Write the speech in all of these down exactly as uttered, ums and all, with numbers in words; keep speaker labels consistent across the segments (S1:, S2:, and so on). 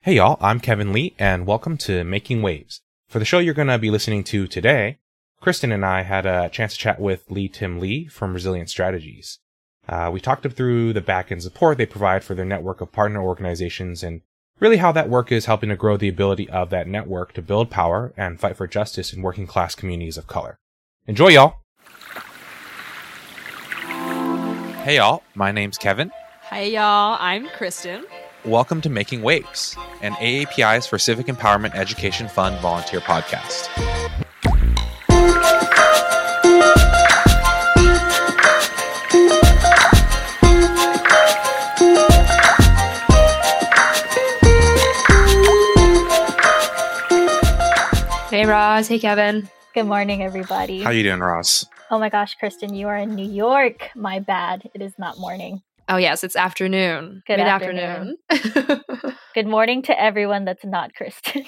S1: Hey y'all, I'm Kevin Lee, and welcome to Making Waves. For the show you're going to be listening to today, Kristen and I had a chance to chat with Lee Tim Lee from Resilient Strategies. Uh, we talked through the back-end support they provide for their network of partner organizations and really how that work is helping to grow the ability of that network to build power and fight for justice in working class communities of color. Enjoy, y'all! Hey y'all, my name's Kevin.
S2: Hey y'all, I'm Kristen.
S1: Welcome to Making Waves, an A A P I's for Civic Empowerment Education Fund volunteer podcast.
S2: Hey Roz, hey Kevin.
S3: Good morning, everybody.
S1: How you doing, Ross?
S3: Oh my gosh, Kristen, you are in New York. My bad. It is not morning.
S2: Oh yes, it's afternoon.
S3: Good
S2: Mid-afternoon.
S3: afternoon. Good morning to everyone that's not Kristen.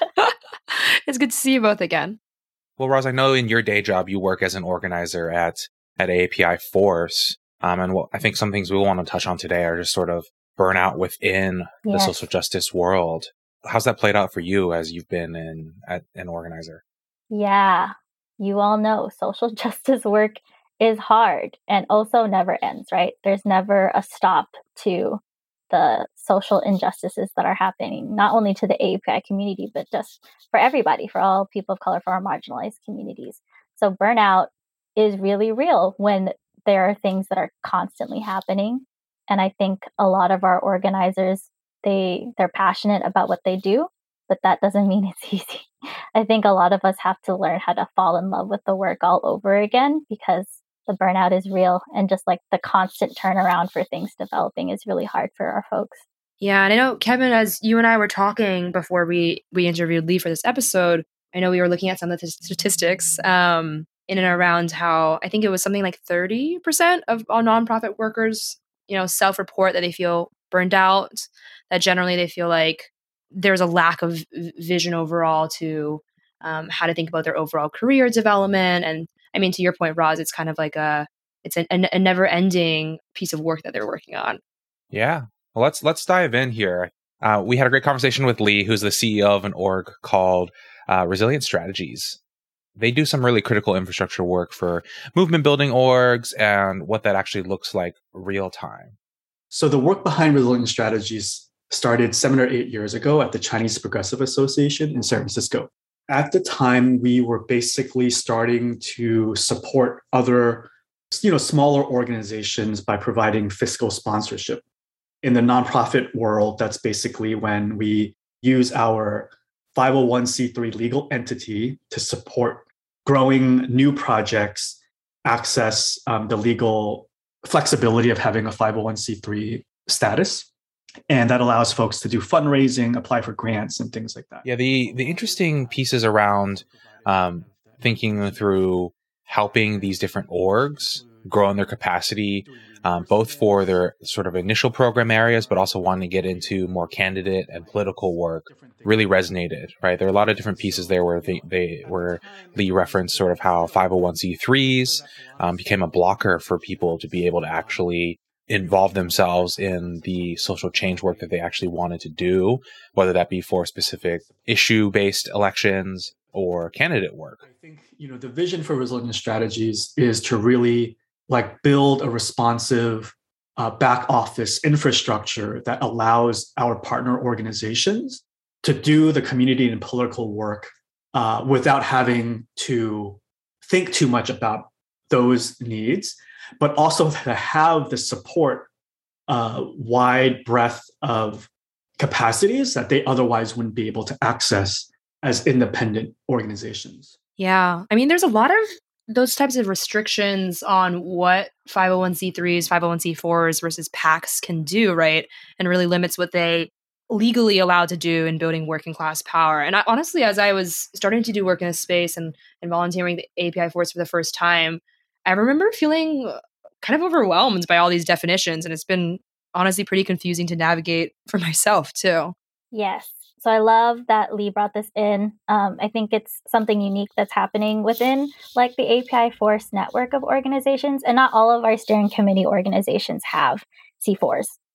S2: It's good to see you both again.
S1: Well, Roz, I know in your day job you work as an organizer at at A A P I Force, um, and what, I think some things we want to touch on today are just sort of burnout within the
S3: Yes.
S1: social justice world. How's that played out for you as you've been in at an organizer?
S3: Yeah, you all know social justice work is hard and also never ends, right? There's never a stop to the social injustices that are happening, not only to the A A P I community, but just for everybody, for all people of color, for our marginalized communities. So burnout is really real when there are things that are constantly happening. And I think a lot of our organizers, they they're passionate about what they do, but that doesn't mean it's easy. I think a lot of us have to learn how to fall in love with the work all over again because the burnout is real, and just like the constant turnaround for things developing is really hard for our folks.
S2: Yeah, and I know, Kevin, as you and I were talking before we, we interviewed Lee for this episode, I know we were looking at some of the statistics um, in and around how I think it was something like thirty percent of all nonprofit workers, you know, self-report that they feel burned out, that generally they feel like there's a lack of vision overall to um, how to think about their overall career development. And I mean, to your point, Roz, it's kind of like a, it's a, a never-ending piece of work that they're working on.
S1: Yeah. Well, let's let's dive in here. Uh, we had a great conversation with Lee, who's the C E O of an org called uh, Resilient Strategies. They do some really critical infrastructure work for movement building orgs and what that actually looks like real time.
S4: So the work behind Resilient Strategies started seven or eight years ago at the Chinese Progressive Association in San Francisco. At the time, we were basically starting to support other, you know, smaller organizations by providing fiscal sponsorship. In the nonprofit world, that's basically when we use our five oh one c three legal entity to support growing new projects, access um, the legal flexibility of having a five oh one c three status. And that allows folks to do fundraising, apply for grants, and things like that.
S1: Yeah, the the interesting pieces around um, thinking through helping these different orgs grow in their capacity, um, both for their sort of initial program areas, but also wanting to get into more candidate and political work, really resonated, right? There are a lot of different pieces there where they, they where Lee referenced sort of how five oh one c threes um, became a blocker for people to be able to actually involve themselves in the social change work that they actually wanted to do, whether that be for specific issue-based elections or candidate work.
S4: I think, you know, the vision for Resilient Strategies is to really like build a responsive uh, back office infrastructure that allows our partner organizations to do the community and political work uh, without having to think too much about those needs, but also to have the support, uh, wide breadth of capacities that they otherwise wouldn't be able to access as independent organizations.
S2: Yeah. I mean, there's a lot of those types of restrictions on what five oh one c threes, five oh one c fours versus PACs can do, right? And really limits what they legally allowed to do in building working class power. And I, honestly, as I was starting to do work in this space and, and volunteering the A P I Force for the first time, I remember feeling kind of overwhelmed by all these definitions. And it's been honestly pretty confusing to navigate for myself too.
S3: Yes. So I love that Lee brought this in. Um, I think it's something unique that's happening within like the A P I Force network of organizations. And not all of our steering committee organizations have C fours.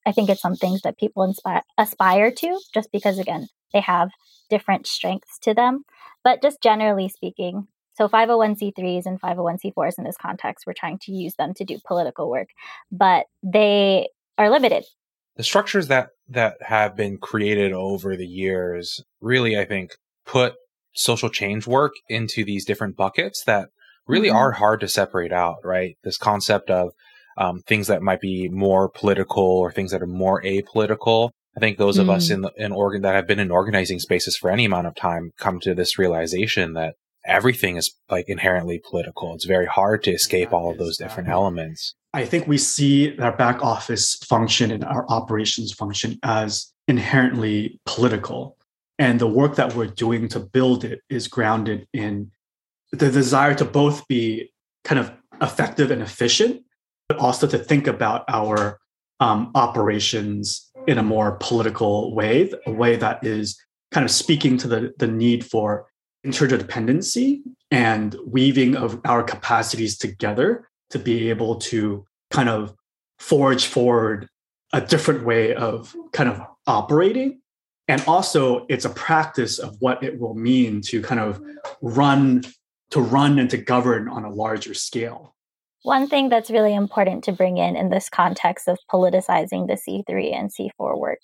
S3: I think it's some things that people inspire, aspire to, just because, again, they have different strengths to them. But just generally speaking, so five oh one c threes and five oh one c fours in this context, we're trying to use them to do political work, but they are limited.
S1: The structures that, that have been created over the years really, I think, put social change work into these different buckets that really mm-hmm. are hard to separate out, right? This concept of um, things that might be more political or things that are more apolitical. I think those mm-hmm. of us in the, in organ that have been in organizing spaces for any amount of time come to this realization that everything is like inherently political. It's very hard to escape all of those different elements.
S4: I think we see our back office function and our operations function as inherently political. And the work that we're doing to build it is grounded in the desire to both be kind of effective and efficient, but also to think about our um, operations in a more political way, a way that is kind of speaking to the, the need for interdependency and weaving of our capacities together to be able to kind of forge forward a different way of kind of operating. And also it's a practice of what it will mean to kind of run, to run and to govern on a larger scale.
S3: One thing that's really important to bring in in this context of politicizing the C three and C four work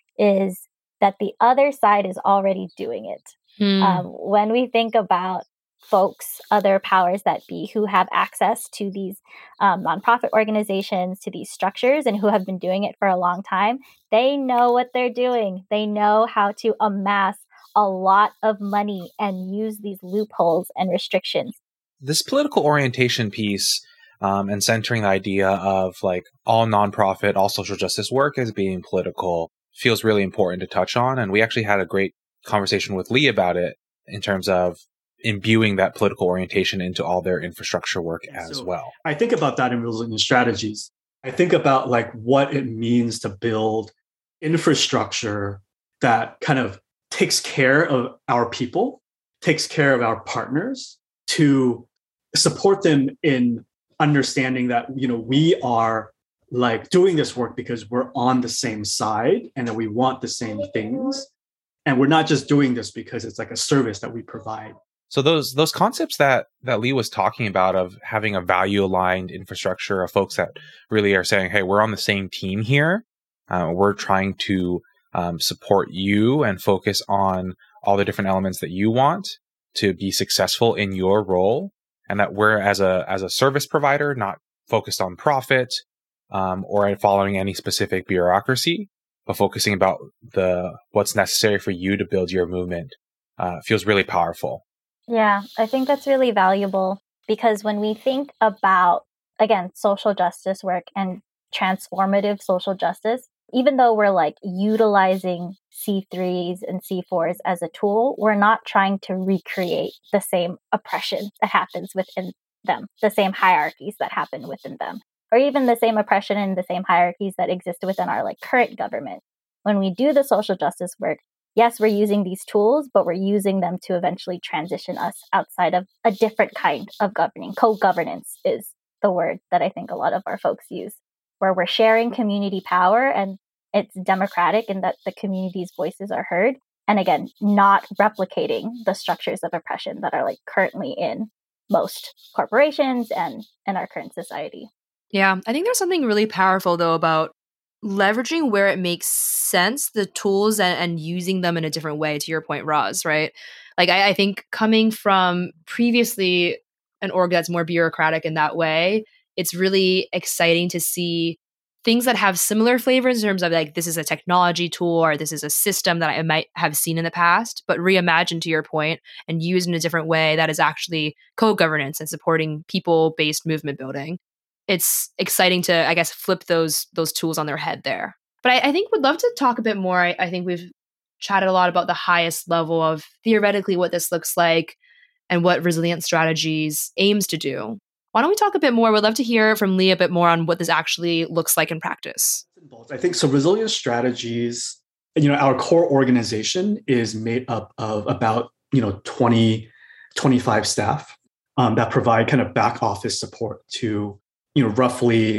S3: is that the other side is already doing it. Hmm. Um, when we think about folks, other powers that be who have access to these um, nonprofit organizations, to these structures, and who have been doing it for a long time, they know what they're doing. They know how to amass a lot of money and use these loopholes and restrictions.
S1: This political orientation piece um, and centering the idea of like all nonprofit, all social justice work as being political feels really important to touch on. And we actually had a great conversation with Lee about it in terms of imbuing that political orientation into all their infrastructure work as
S4: so
S1: well.
S4: I think about that in Resilient Strategies. I think about like what it means to build infrastructure that kind of takes care of our people, takes care of our partners, to support them in understanding that, you know, we are like doing this work because we're on the same side and that we want the same things. And we're not just doing this because it's like a service that we provide.
S1: So those those concepts that that Lee was talking about of having a value aligned infrastructure of folks that really are saying, hey, we're on the same team here. Uh, we're trying to um, support you and focus on all the different elements that you want to be successful in your role. And that we're as a as a service provider, not focused on profit um, or following any specific bureaucracy, but focusing about the what's necessary for you to build your movement uh, feels really powerful.
S3: Yeah, I think that's really valuable because when we think about, again, social justice work and transformative social justice, even though we're like utilizing C threes and C fours as a tool, we're not trying to recreate the same oppression that happens within them, the same hierarchies that happen within them, or even the same oppression and the same hierarchies that exist within our like current government. When we do the social justice work, yes, we're using these tools, but we're using them to eventually transition us outside of a different kind of governing. Co-governance is the word that I think a lot of our folks use, where we're sharing community power and it's democratic in that the community's voices are heard. And again, not replicating the structures of oppression that are like currently in most corporations and in our current society.
S2: Yeah, I think there's something really powerful though about leveraging where it makes sense, the tools and, and using them in a different way, to your point, Roz, right? Like I, I think coming from previously an org that's more bureaucratic in that way, it's really exciting to see things that have similar flavors in terms of like, this is a technology tool or this is a system that I might have seen in the past, but reimagined to your point and used in a different way that is actually co-governance and supporting people-based movement building. It's exciting to, I guess, flip those those tools on their head there. But I, I think would love to talk a bit more. I, I think we've chatted a lot about the highest level of theoretically what this looks like and what Resilient Strategies aims to do. Why don't we talk a bit more? We'd love to hear from Lee a bit more on what this actually looks like in practice.
S4: I think so. Resilient Strategies, you know, our core organization is made up of about, you know, twenty, twenty-five staff um, that provide kind of back office support to, you know, roughly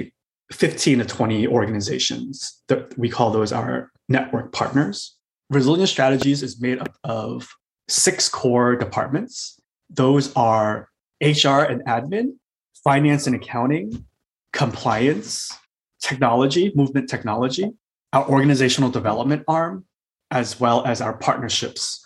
S4: fifteen to twenty organizations. That we call those our network partners. Resilient Strategies is made up of six core departments. Those are H R and admin, finance and accounting, compliance, technology, movement technology, our organizational development arm, as well as our partnerships.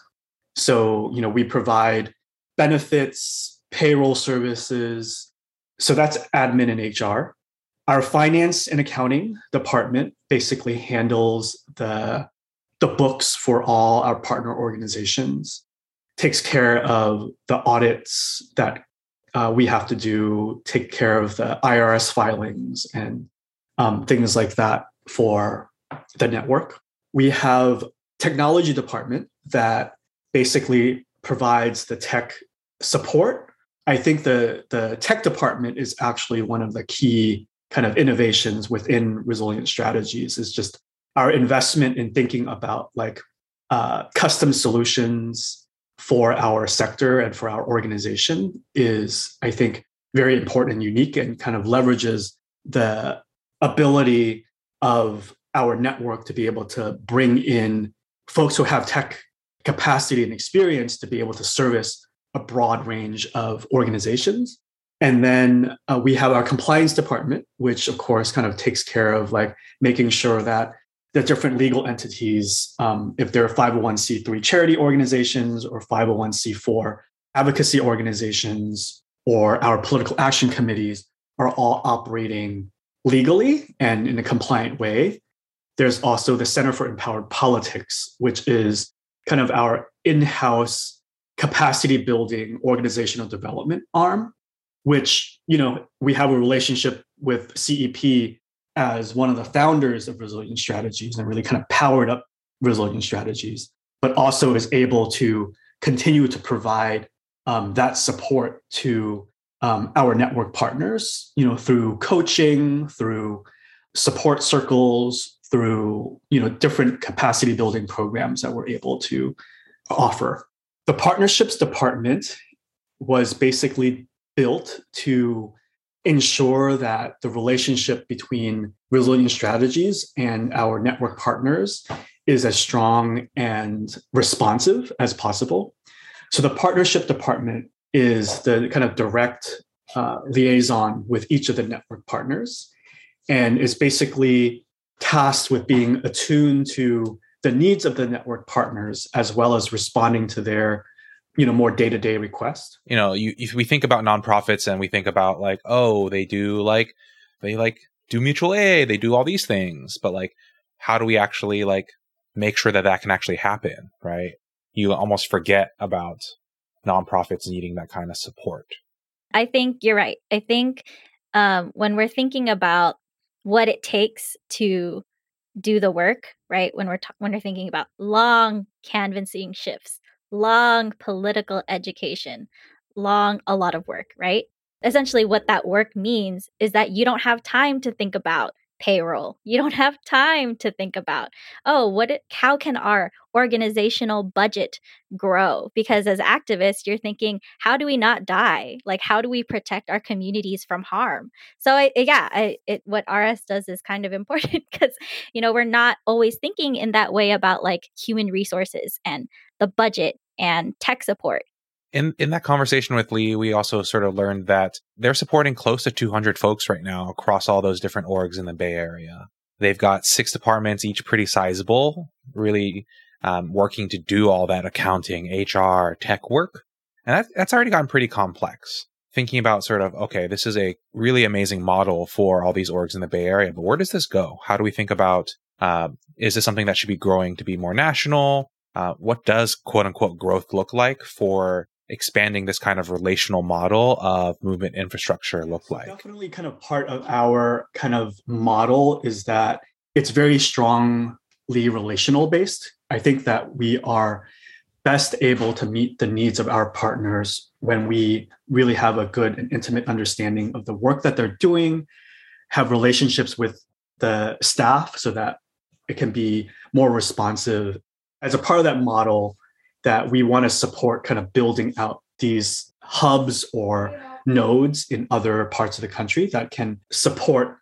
S4: So, you know, we provide benefits, payroll services. So that's admin and H R. Our finance and accounting department basically handles the, the books for all our partner organizations, takes care of the audits that uh, we have to do, take care of the I R S filings and um, things like that for the network. We have technology department that basically provides the tech support. I think the, the tech department is actually one of the key kind of innovations within Resilient Strategies, is just our investment in thinking about like uh, custom solutions for our sector and for our organization is, I think, very important and unique, and kind of leverages the ability of our network to be able to bring in folks who have tech capacity and experience to be able to service a broad range of organizations. And then uh, we have our compliance department, which of course kind of takes care of like making sure that the different legal entities, um, if they're five oh one c three charity organizations or five oh one c four advocacy organizations or our political action committees, are all operating legally and in a compliant way. There's also the Center for Empowered Politics, which is kind of our in-house capacity building organizational development arm, which, you know, we have a relationship with C E P as one of the founders of Resilient Strategies and really kind of powered up Resilient Strategies, but also is able to continue to provide um, that support to um, our network partners, you know, through coaching, through support circles, through, you know, different capacity building programs that we're able to offer. The partnerships department was basically built to ensure that the relationship between Resilient Strategies and our network partners is as strong and responsive as possible. So the partnership department is the kind of direct uh, liaison with each of the network partners, and is basically tasked with being attuned to the needs of the network partners, as well as responding to their, you know, more day-to-day requests.
S1: You know, you, if we think about nonprofits and we think about like, oh, they do like, they like do mutual aid, they do all these things, but like, how do we actually like make sure that that can actually happen, right? You almost forget about nonprofits needing that kind of support.
S3: I think you're right. I think um, when we're thinking about what it takes to do the work, right? When we're ta- when we're thinking about long canvassing shifts, long political education, long a lot of work, right? Essentially what that work means is that you don't have time to think about payroll. You don't have time to think about, oh, what it, how can our organizational budget grow? Because as activists, you're thinking, how do we not die? Like, how do we protect our communities from harm? So I, yeah, I, it, what R S does is kind of important because, you know, we're not always thinking in that way about like human resources and the budget and tech support.
S1: In in that conversation with Lee, we also sort of learned that they're supporting close to two hundred folks right now across all those different orgs in the Bay Area. They've got six departments, each pretty sizable, really um, working to do all that accounting, H R, tech work. And that, that's already gotten pretty complex. Thinking about sort of, okay, this is a really amazing model for all these orgs in the Bay Area, but where does this go? How do we think about, uh, is this something that should be growing to be more national? Uh, what does quote unquote growth look like for expanding this kind of relational model of movement infrastructure look like?
S4: Definitely kind of part of our kind of model is that it's very strongly relational based. I think that we are best able to meet the needs of our partners when we really have a good and intimate understanding of the work that they're doing, have relationships with the staff so that it can be more responsive. As a part of that model, that we want to support kind of building out these hubs or nodes in other parts of the country that can support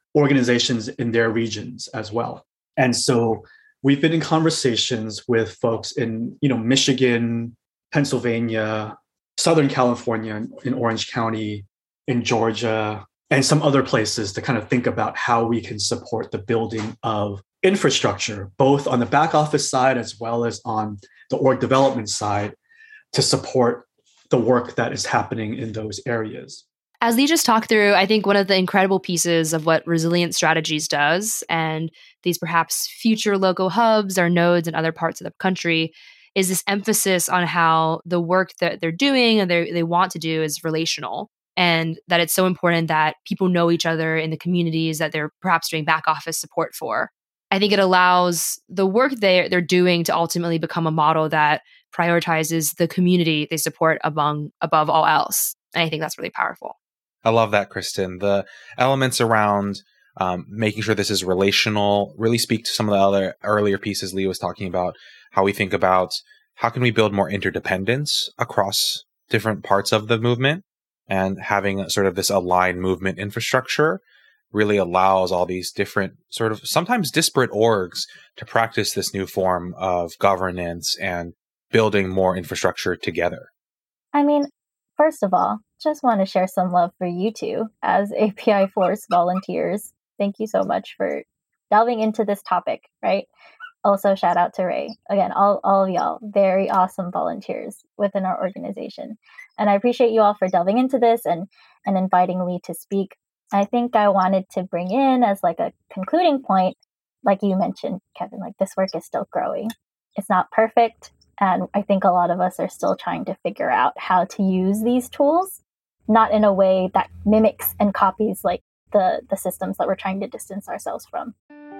S4: organizations in their regions as well. And so we've been in conversations with folks in, you know, Michigan, Pennsylvania, Southern California, in Orange County, in Georgia, and some other places to kind of think about how we can support the building of infrastructure, both on the back office side as well as on the org development side, to support the work that is happening in those areas.
S2: As Lee just talked through, I think one of the incredible pieces of what Resilient Strategies does, and these perhaps future local hubs or nodes in other parts of the country, is this emphasis on how the work that they're doing and they they want to do is relational, and that it's so important that people know each other in the communities that they're perhaps doing back office support for. I think it allows the work they they're doing to ultimately become a model that prioritizes the community they support among above all else. And I think that's really powerful.
S1: I love that, Kristen. The elements around um, making sure this is relational really speak to some of the other earlier pieces Lee was talking about, how we think about how can we build more interdependence across different parts of the movement, and having sort of this aligned movement infrastructure really allows all these different sort of sometimes disparate orgs to practice this new form of governance and building more infrastructure together.
S3: I mean, first of all, just want to share some love for you two as A P I Force volunteers. Thank you so much for delving into this topic, right? Also, shout out to Ray. Again, all, all of y'all, very awesome volunteers within our organization. And I appreciate you all for delving into this and, and inviting Lee to speak. I think I wanted to bring in as like a concluding point, like you mentioned, Kevin, like this work is still growing. It's not perfect. And I think a lot of us are still trying to figure out how to use these tools, not in a way that mimics and copies like the, the systems that we're trying to distance ourselves from.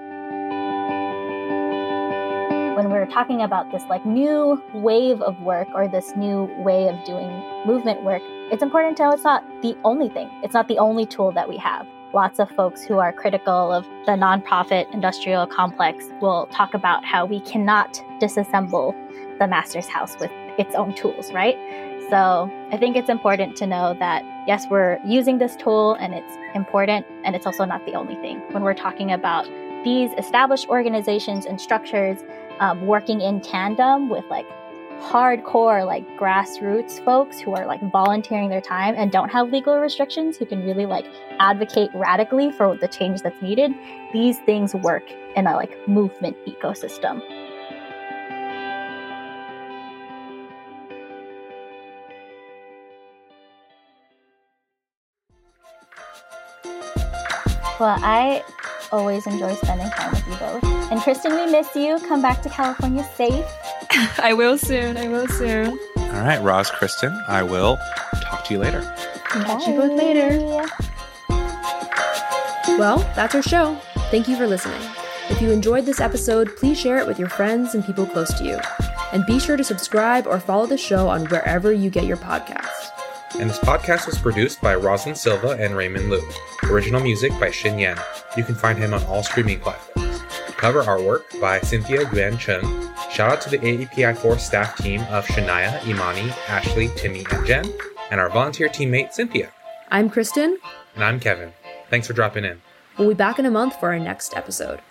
S3: When we're talking about this like new wave of work or this new way of doing movement work, it's important to know it's not the only thing. It's not the only tool that we have. Lots of folks who are critical of the nonprofit industrial complex will talk about how we cannot disassemble the master's house with its own tools, right? So I think it's important to know that, yes, we're using this tool and it's important, and it's also not the only thing. When we're talking about these established organizations and structures um, working in tandem with like hardcore, like grassroots folks who are like volunteering their time and don't have legal restrictions, who can really like advocate radically for the change that's needed, these things work in a like movement ecosystem. Well, I always enjoy spending time with you both. And Kristen, we miss you. Come back to California safe.
S2: I will soon. I will soon.
S1: All right, Roz, Kristen, I will talk to you later.
S2: Catch you both later. Well, that's our show. Thank you for listening. If you enjoyed this episode, please share it with your friends and people close to you. And be sure to subscribe or follow the show on wherever you get your podcasts.
S1: And this podcast was produced by Rosalind Silva and Raymond Liu. Original music by Shin Yan. You can find him on all streaming platforms. Cover artwork by Cynthia Yuan Cheng. Shout out to the A E P I Force staff team of Shania, Imani, Ashley, Timmy, and Jen, and our volunteer teammate, Cynthia.
S2: I'm Kristen.
S1: And I'm Kevin. Thanks for dropping in.
S2: We'll be back in a month for our next episode.